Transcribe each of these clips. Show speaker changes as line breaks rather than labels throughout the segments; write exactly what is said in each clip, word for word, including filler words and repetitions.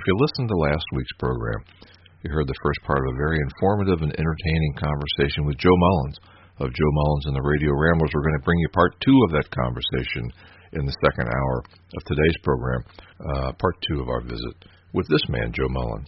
If you listened to last week's program, you heard the first part of a very informative and entertaining conversation with Joe Mullins of Joe Mullins and the Radio Ramblers. We're going to bring you part two of that conversation in the second hour of today's program, uh, part two of our visit with this man, Joe Mullins.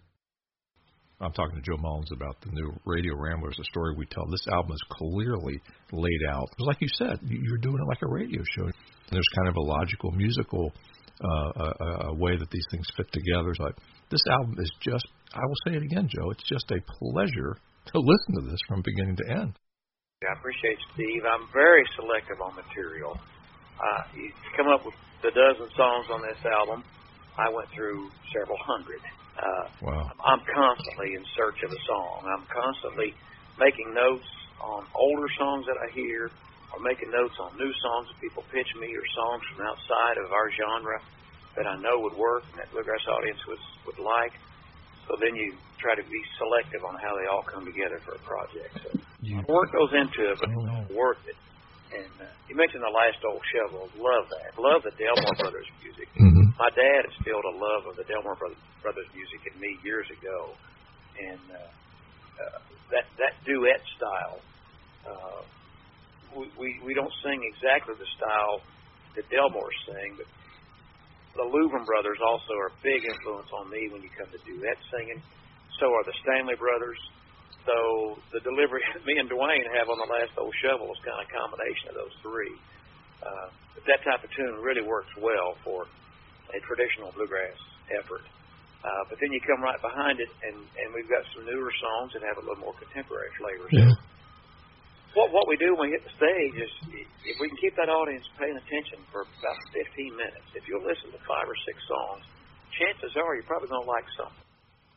I'm talking to Joe Mullins about the new Radio Ramblers, the story we tell. This album is clearly laid out. Like you said, you're doing it like a radio show. There's kind of a logical, musical uh, a, a way that these things fit together. So this album is just, I will say it again, Joe, it's just a pleasure to listen to this from beginning to end.
I appreciate it, Steve. I'm very selective on material. Uh, you come up with the dozen songs on this album. I went through several hundred. Uh,
wow.
I'm constantly in search of a song. I'm constantly making notes on older songs that I hear, or making notes on new songs that people pitch me, or songs from outside of our genre that I know would work and that bluegrass audience would, would like. So then you try to be selective on how they all come together for a project. So you, work goes into it, but it's worth it. And uh, you mentioned the Last Old Shovel. Love that. Love the Delmore Brothers music.
Mm-hmm.
My dad instilled a love of the Delmore Brothers music in me years ago. And uh, uh, that that duet style, uh, we, we, we don't sing exactly the style that Delmore sing, but the Louvin brothers also are a big influence on me when you come to duet singing. So are the Stanley brothers. So the delivery me and Dwayne have on the Last Old Shovel is kind of a combination of those three. Uh, but that type of tune really works well for a traditional bluegrass effort. Uh, but then you come right behind it, and, and we've got some newer songs that have a little more contemporary flavor.
Yeah.
What what we do when we hit the stage is, if we can keep that audience paying attention for about fifteen minutes, if you'll listen to five or six songs, chances are you're probably going to like something.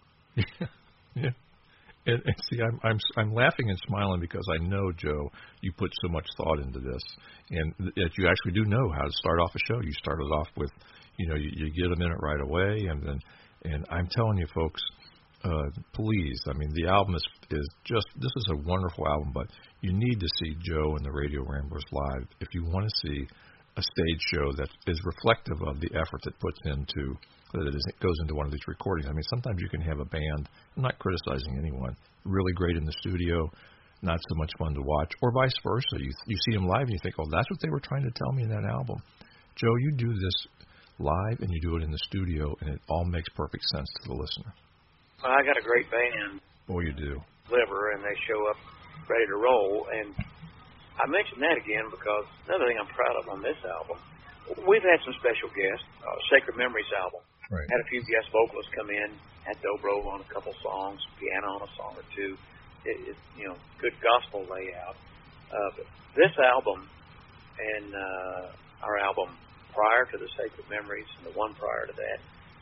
Yeah. And, and see, I'm I'm I'm laughing and smiling because I know, Joe, you put so much thought into this, and that you actually do know how to start off a show. You started off with, you know, you, you get them in it right away, and then, and I'm telling you, folks, uh, please, I mean, the album is is just, this is a wonderful album, but you need to see Joe and the Radio Ramblers live if you want to see a stage show that is reflective of the effort that puts into that it, is, it goes into one of these recordings. I mean, sometimes you can have a band, I'm not criticizing anyone, really great in the studio, not so much fun to watch, or vice versa. You you see them live and you think, oh, that's what they were trying to tell me in that album. Joe, you do this live and you do it in the studio, and it all makes perfect sense to the listener.
Well, I got a great band.
Oh, you do.
Liver, and they show up ready to roll. And I mention that again because another thing I'm proud of on this album, we've had some special guests. Uh, Sacred Memories album.
Right.
Had a few guest vocalists come in, had dobro on a couple songs, piano on a song or two. It, it, you know, good gospel layout. Uh, but this album and uh, our album prior to the Sacred Memories and the one prior to that,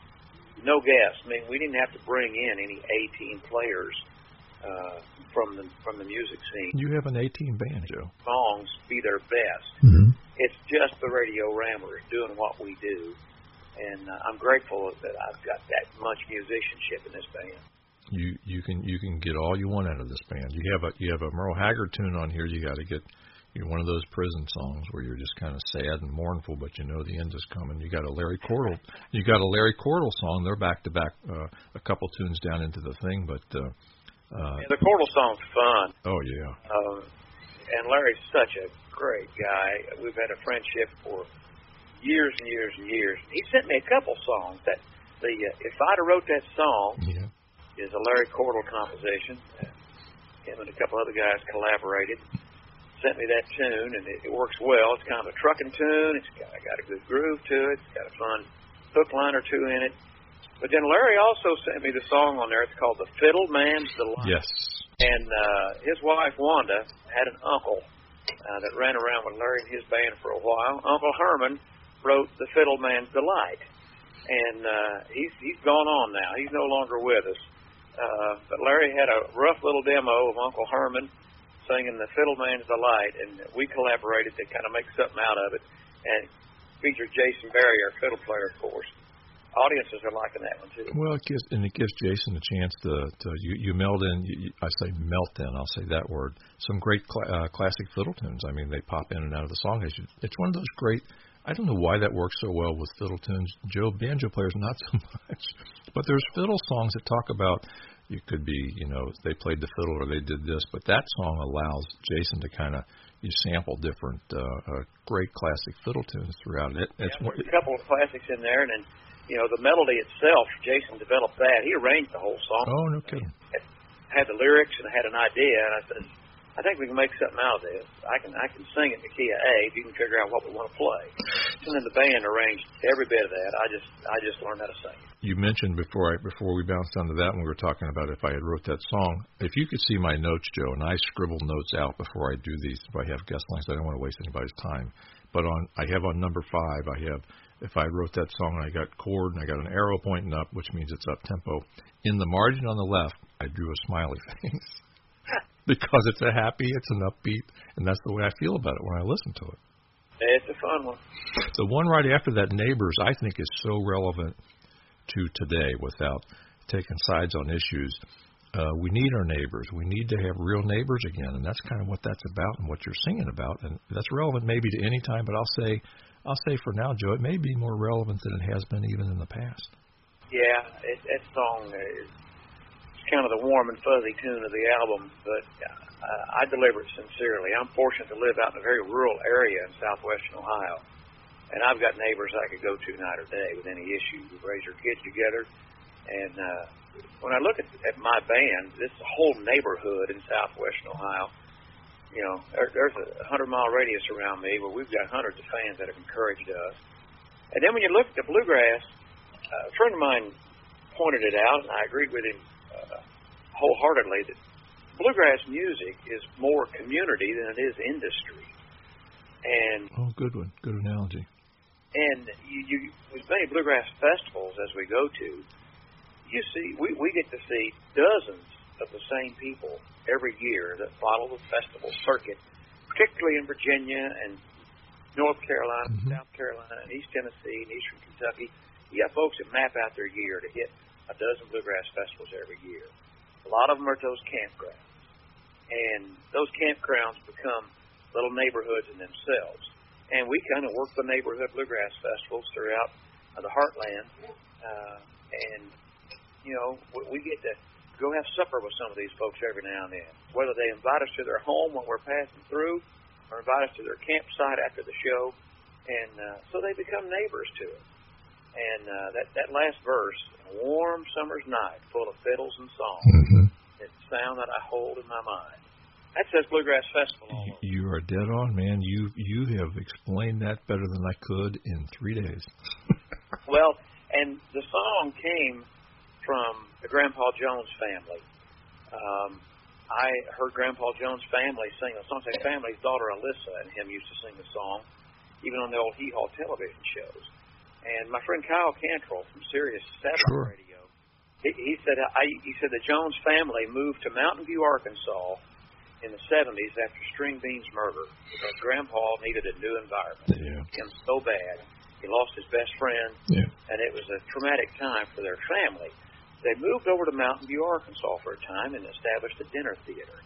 no guests. I mean, we didn't have to bring in any A-team players uh, from the from the music scene.
You have an A-team band, Joe.
Songs be their best.
Mm-hmm.
It's just the Radio Ramblers doing what we do. And uh, I'm grateful that I've got that much musicianship in this band.
You you can you can get all you want out of this band. You have a you have a Merle Haggard tune on here. You got to get you know, one of those prison songs where you're just kind of sad and mournful, but you know the end is coming. You got a Larry Cordell. You got a Larry Cordell song. They're back to back, uh, a couple tunes down into the thing, but uh, uh,
yeah, the Cordell song's fun.
Oh yeah.
Uh, and Larry's such a great guy. We've had a friendship for years and years and years. He sent me a couple songs that the uh, If I'd have wrote that song
yeah. is
a Larry Cordell composition. Uh, him and a couple other guys collaborated, sent me that tune, and it, it works well. It's kind of a trucking tune. It's got, got a good groove to it. It's got a fun hook line or two in it. But then Larry also sent me the song on there. It's called The Fiddle Man's Delight.
Yes.
And uh, his wife, Wanda, had an uncle uh, that ran around with Larry and his band for a while. Uncle Herman wrote The Fiddle Man's Delight. And uh, he's he's gone on now. He's no longer with us. Uh, but Larry had a rough little demo of Uncle Herman singing The Fiddle Man's Delight, and we collaborated to kind of make something out of it. And featured Jason Berry, our fiddle player, of course. Audiences are liking that one, too.
Well, it gives, and it gives Jason a chance to, to you, you meld in, you, I say melt in, I'll say that word, some great cl- uh, classic fiddle tunes. I mean, they pop in and out of the song. It's one of those great, I don't know why that works so well with fiddle tunes. Joe, banjo players, not so much. But there's fiddle songs that talk about, it could be, you know, they played the fiddle or they did this, but that song allows Jason to kind of, you sample different uh, uh, great classic fiddle tunes throughout it. It's
yeah, there's a couple of classics in there, and then, you know, the melody itself, Jason developed that. He arranged the whole song.
Oh, no kidding.
Had the lyrics and had an idea, and I said, I think we can make something out of this. I can I can sing it in the key of A if you can figure out what we want to play. And then the band arranged every bit of that. I just I just learned how to sing it.
You mentioned before I before we bounced onto that when we were talking about if I had wrote that song. If you could see my notes, Joe, and I scribble notes out before I do these, if I have guest lines, I don't want to waste anybody's time. But on I have on number five, I have if I wrote that song and I got chord and I got an arrow pointing up, which means it's up tempo. In the margin on the left, I drew a smiley face. Because it's a happy, it's an upbeat, and that's the way I feel about it when I listen to it.
It's a fun one.
The one right after that, Neighbors, I think is so relevant to today without taking sides on issues. Uh, we need our neighbors. We need to have real neighbors again, and that's kind of what that's about and what you're singing about. And that's relevant maybe to any time, but I'll say, I'll say for now, Joe, it may be more relevant than it has been even in the past.
Yeah, it, that song is kind of the warm and fuzzy tune of the album, but uh, I deliver it sincerely. I'm fortunate to live out in a very rural area in southwestern Ohio, and I've got neighbors I could go to night or day with any issue. We raise our kids together, and uh, when I look at, at my band, this whole neighborhood in southwestern Ohio, you know, there, there's a hundred-mile radius around me where we've got hundreds of fans that have encouraged us. And then when you look at the bluegrass, uh, a friend of mine pointed it out, and I agreed with him Uh, wholeheartedly, that bluegrass music is more community than it is industry. And
oh, good one, good analogy.
And you, you with many bluegrass festivals as we go to, you see we, we get to see dozens of the same people every year that follow the festival circuit, particularly in Virginia and North Carolina, mm-hmm. South Carolina, and East Tennessee and Eastern Kentucky. You got folks that map out their year to hit a dozen bluegrass festivals every year. A lot of them are at those campgrounds. And those campgrounds become little neighborhoods in themselves. And we kind of work the neighborhood bluegrass festivals throughout uh, the heartland. Uh, and, you know, we, we get to go have supper with some of these folks every now and then. Whether they invite us to their home when we're passing through or invite us to their campsite after the show. And uh, so they become neighbors to us. And uh, that, that last verse, a warm summer's night full of fiddles and songs, mm-hmm. it's the sound that I hold in my mind. That says Bluegrass Festival all over.
You are dead on, man. You you have explained that better than I could in three days.
Well, and the song came from the Grandpa Jones family. Um, I heard Grandpa Jones' family sing the song. His family's daughter Alyssa and him used to sing the song, even on the old Hee Haw television shows. And my friend Kyle Cantrell from Sirius Satellite
sure.
Radio, he, he said I, he said the Jones family moved to Mountain View, Arkansas, in the seventies after String Bean's murder because Grandpa needed a new environment.
Yeah.
Him so bad, he lost his best friend,
yeah.
and it was a traumatic time for their family. They moved over to Mountain View, Arkansas for a time and established a dinner theater.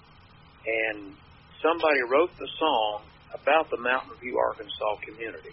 And somebody wrote the song about the Mountain View, Arkansas community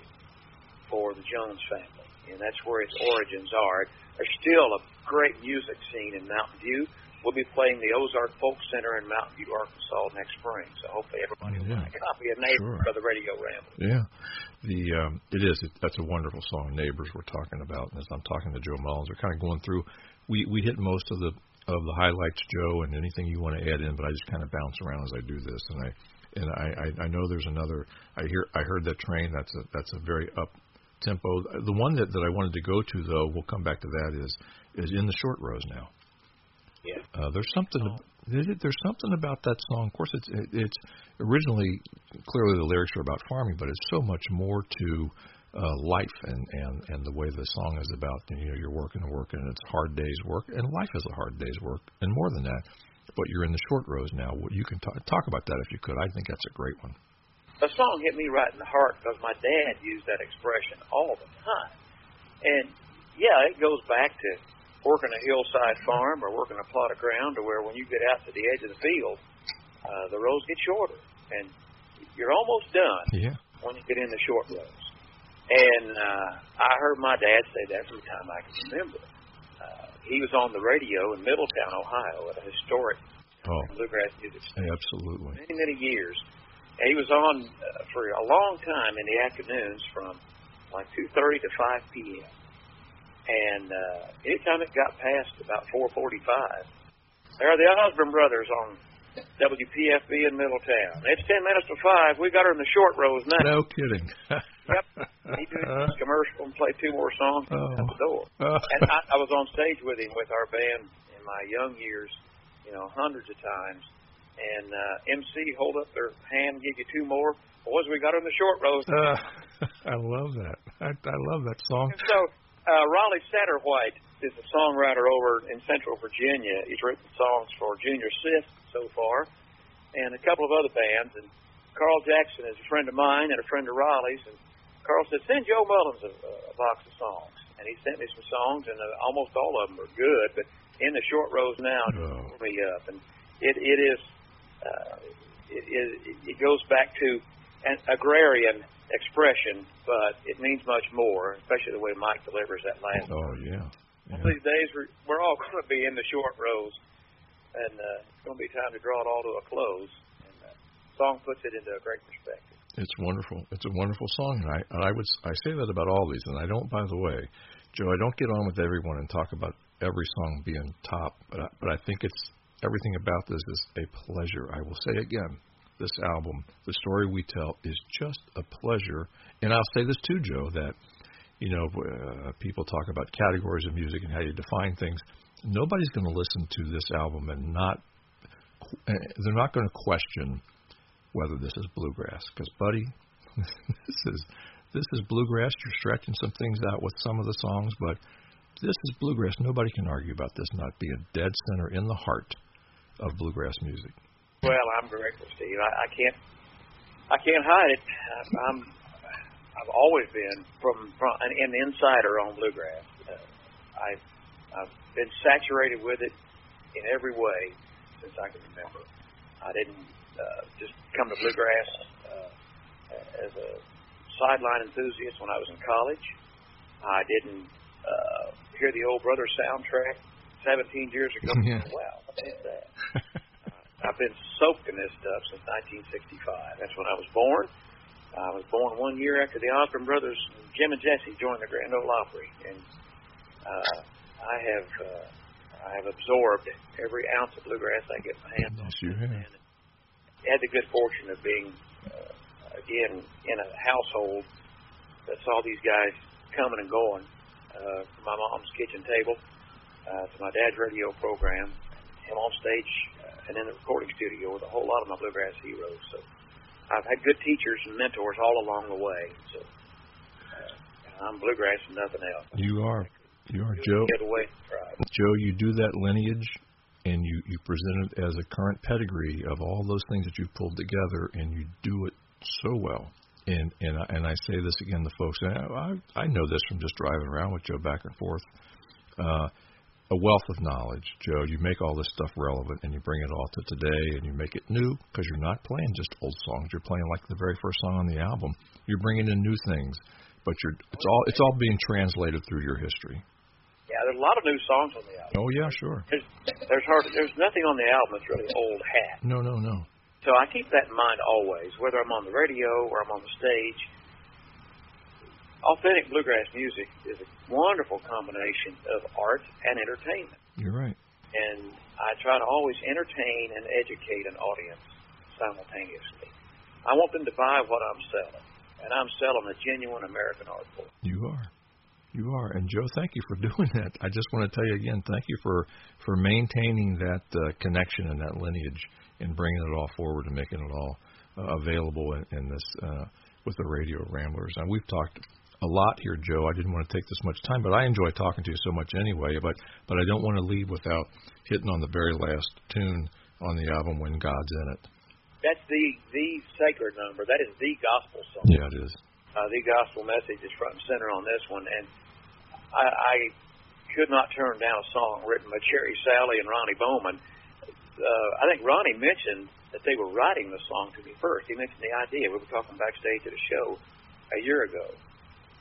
for the Jones family, and that's where its origins are. There's still a great music scene in Mountain View. We'll be playing the Ozark Folk Center in Mountain View, Arkansas next spring, so hopefully everybody will
yeah.
buy a copy of Neighbors
sure.
for the Radio Ramble.
Yeah, the um, it is. It, that's a wonderful song, Neighbors, we're talking about. And as I'm talking to Joe Mullins, we're kind of going through, we, we hit most of the of the highlights, Joe, and anything you want to add in, but I just kind of bounce around as I do this, and I and I, I, I know there's another, I hear I heard that Train, that's a, that's a very up tempo. The one that, that I wanted to go to, though, we'll come back to that, is is In the Short Rows Now.
Yeah.
Uh, there's something oh. there's something about that song. Of course, it's it, it's originally clearly the lyrics are about farming, but it's so much more to uh, life and, and, and the way the song is about. You know, you're working and working, and it's a hard day's work, and life is a hard day's work, and more than that. But you're in the short rows now. You can talk, talk about that if you could. I think that's a great one.
The song hit me right in the heart because my dad used that expression all the time. And, yeah, it goes back to working a hillside farm or working a plot of ground to where when you get out to the edge of the field, uh, the rows get shorter. And you're almost done
yeah.
when you get in the short rows. And uh, I heard my dad say that from the time I can remember. Uh, he was on the radio in Middletown, Ohio, at a historic
oh.
bluegrass music station.
Absolutely.
Many, many years. And he was on uh, for a long time in the afternoons from like two thirty to five p.m. And uh, anytime it got past about four forty-five, there are the Osborne brothers on W P F B in Middletown. It's ten minutes to five. We got her in the short rows now.
No kidding.
Yep. He did his commercial and played two more songs
oh.
at the door.
Oh.
And I, I was on stage with him with our band in my young years, you know, hundreds of times. And uh, M C hold up their hand, give you two more. Boys, we got her in the short rows.
Uh, I love that. I, I love that song.
And so uh, Raleigh Satterwhite is a songwriter over in Central Virginia. He's written songs for Junior Sith so far and a couple of other bands. And Carl Jackson is a friend of mine and a friend of Raleigh's. And Carl said, send Joe Mullins a, a box of songs. And he sent me some songs, and uh, almost all of them are good. But in the short rows now,
oh.
it me up. And it, it is, uh, it, it, it goes back to an agrarian expression, but it means much more, especially the way Mike delivers that last.
Oh, yeah. yeah.
One of these days, we're, we're all going to be in the short rows, and uh, it's going to be time to draw it all to a close. And the uh, song puts it into a great perspective.
It's wonderful. It's a wonderful song, and I, and I would I say that about all these, and I don't, by the way, Joe, I don't get on with everyone and talk about every song being top, but I, but I think it's everything about this is a pleasure. I will say again, this album, the story we tell, is just a pleasure. And I'll say this too, Joe, that, you know, uh, people talk about categories of music and how you define things. Nobody's going to listen to this album and not, they're not going to question whether this is bluegrass. Because, buddy, this is this is bluegrass. You're stretching some things out with some of the songs, but this is bluegrass. Nobody can argue about this not being dead center in the heart of bluegrass music.
Well, I'm grateful, Steve. I, I can't, I can't hide it. I'm, I've always been from, from an, an insider on bluegrass. Uh, I've, I've been saturated with it in every way since I can remember. I didn't uh, just come to bluegrass uh, as a sideline enthusiast when I was in college. I didn't uh, hear the Old Brother soundtrack seventeen years ago.
Yeah.
Wow, what is that? I've been soaked in this stuff since nineteen sixty-five. That's when I was born. I was born one year after the Osborne brothers, Jim and Jesse, joined the Grand Ole Opry, and uh, I have uh, I have absorbed every ounce of bluegrass I get my hands on.
Yes, you have.
And had the good fortune of being uh, again in a household that saw these guys coming and going, uh, from my mom's kitchen table uh, to my dad's radio program, him on stage uh, and in the recording studio with a whole lot of my bluegrass heroes. So I've had good teachers and mentors all along the way. So uh, I'm bluegrass and nothing else.
You are. You are, Joe.
Get away, right.
Joe, you do that lineage, and you, you present it as a current pedigree of all those things that you've pulled together, and you do it so well. And and I, and I say this again to folks, and I, I know this from just driving around with Joe back and forth, uh, a wealth of knowledge. Joe, you make all this stuff relevant, and you bring it all to today, and you make it new, because you're not playing just old songs. You're playing like the very first song on the album. You're bringing in new things, but you're it's all it's all being translated through your history.
Yeah, there's a lot of new songs on the album.
Oh, yeah, sure.
There's, there's hard, there's nothing on the album that's really old hat.
No, no, no.
So I keep that in mind always, whether I'm on the radio or I'm on the stage. Authentic bluegrass music is a wonderful combination of art and entertainment.
You're right.
And I try to always entertain and educate an audience simultaneously. I want them to buy what I'm selling, and I'm selling a genuine American art form.
You are. You are. And, Joe, thank you for doing that. I just want to tell you again, thank you for, for maintaining that uh, connection and that lineage and bringing it all forward and making it all uh, available in, in this uh, with the Radio Ramblers. And we've talked a lot here, Joe. I didn't want to take this much time, but I enjoy talking to you so much anyway. But, but I don't want to leave without hitting on the very last tune on the album, When God's in It.
That's the, the sacred number. That is the gospel song.
Yeah, it is.
Uh, the gospel message is front and center on this one, and I, I could not turn down a song written by Cherry Sally and Ronnie Bowman. Uh, I think Ronnie mentioned that they were writing the song to me first. He mentioned the idea. We were talking backstage at a show a year ago,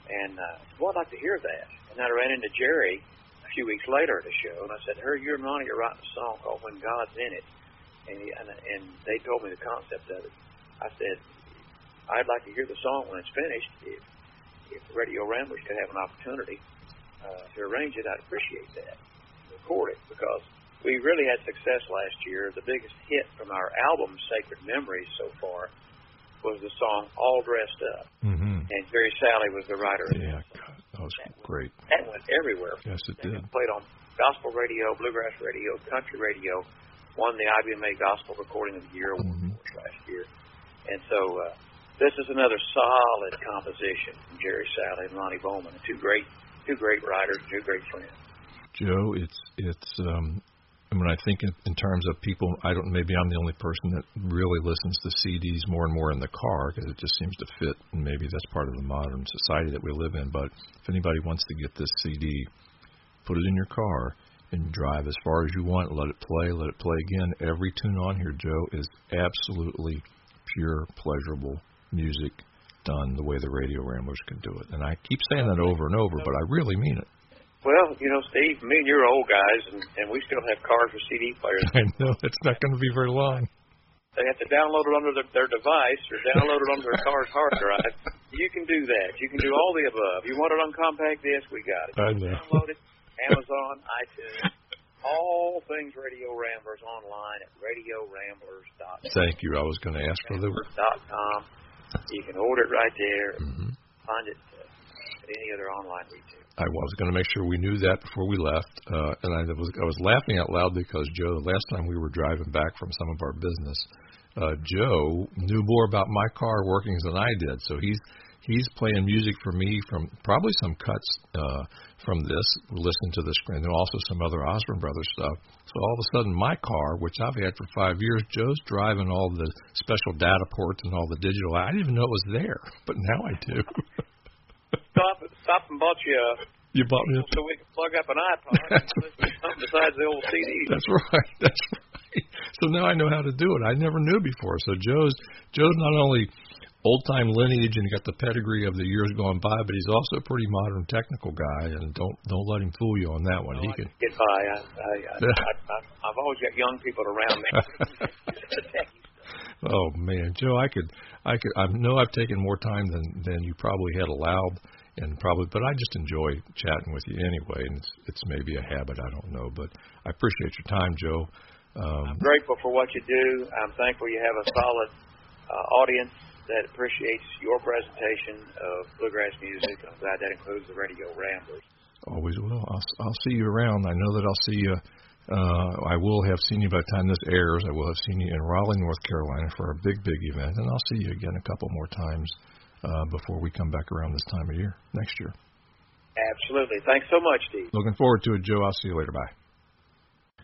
And uh, well, I'd like to hear that. And I ran into Jerry a few weeks later at a show, and I said, "Hey, you and Ronnie are writing a song called When God's in It." And, he, and, and they told me the concept of it. I said, "I'd like to hear the song when it's finished. If, if Radio Ramblers could have an opportunity uh, to arrange it, I'd appreciate that. Record it, because we really had success last year. The biggest hit from our album, Sacred Memories, so far, was the song All Dressed Up."
Mm-hmm.
And Jerry Salley was the writer.
Yeah, God, that was
that
great.
Went, that went everywhere.
Yes, it did.
It played on gospel radio, bluegrass radio, country radio, won the I B M A Gospel Recording of the Year award
mm-hmm.
last year. And so uh, this is another solid composition from Jerry Salley and Ronnie Bowman, two great, two great writers, two great friends.
Joe, it's it's. Um, when I think in, in terms of people, I don't. Maybe I'm the only person that really listens to C Ds more and more in the car, because it just seems to fit. And maybe that's part of the modern society that we live in. But if anybody wants to get this C D, put it in your car and drive as far as you want. Let it play. Let it play again. Every tune on here, Joe, is absolutely pure, pleasurable music done the way the Radio Ramblers can do it. And I keep saying that over and over, but I really mean it.
Well, you know, Steve, me and you're old guys, and, and we still have cars with C D players.
I know. It's not going to be very long.
They have to download it onto their, their device or download it onto their car's hard drive. You can do that. You can do all the above. You want it on compact disc, we got it.
I know.
Download it, Amazon, iTunes, all things Radio Ramblers online at radio ramblers dot com.
Thank you. I was going to ask for the...
.com. You can order it right there.
Mm-hmm.
Find it uh, at any other online retailer.
I was going to make sure we knew that before we left, uh, and I was I was laughing out loud because, Joe, the last time we were driving back from some of our business, uh, Joe knew more about my car workings than I did. So he's he's playing music for me from probably some cuts uh, from this, listening to the screen, and also some other Osborne Brothers stuff. So all of a sudden, my car, which I've had for five years, Joe's driving all the special data ports and all the digital. I didn't even know it was there, but now I do.
Stop, stop and bought you a...
You bought me a...
So we can plug up an iPod and listen to something besides the old C Ds.
That's right. That's right. So now I know how to do it. I never knew before. So Joe's Joe's not only old-time lineage and got the pedigree of the years going by, but he's also a pretty modern technical guy, and don't don't let him fool you on that one.
No,
he
I
can
get by. I, I, I, I, I've always got young people around me.
Oh man, Joe, I could, I could, I know I've taken more time than than you probably had allowed, and probably, but I just enjoy chatting with you anyway, and it's it's maybe a habit, I don't know, but I appreciate your time, Joe. Um,
I'm grateful for what you do. I'm thankful you have a solid uh, audience that appreciates your presentation of bluegrass music. I'm glad that includes the Radio Ramblers.
Always will. I'll I'll see you around. I know that I'll see you. Uh, I will have seen you by the time this airs. I will have seen you in Raleigh, North Carolina for a big, big event, and I'll see you again a couple more times uh, before we come back around this time of year next year.
Absolutely. Thanks so much, Steve.
Looking forward to it, Joe. I'll see you later. Bye.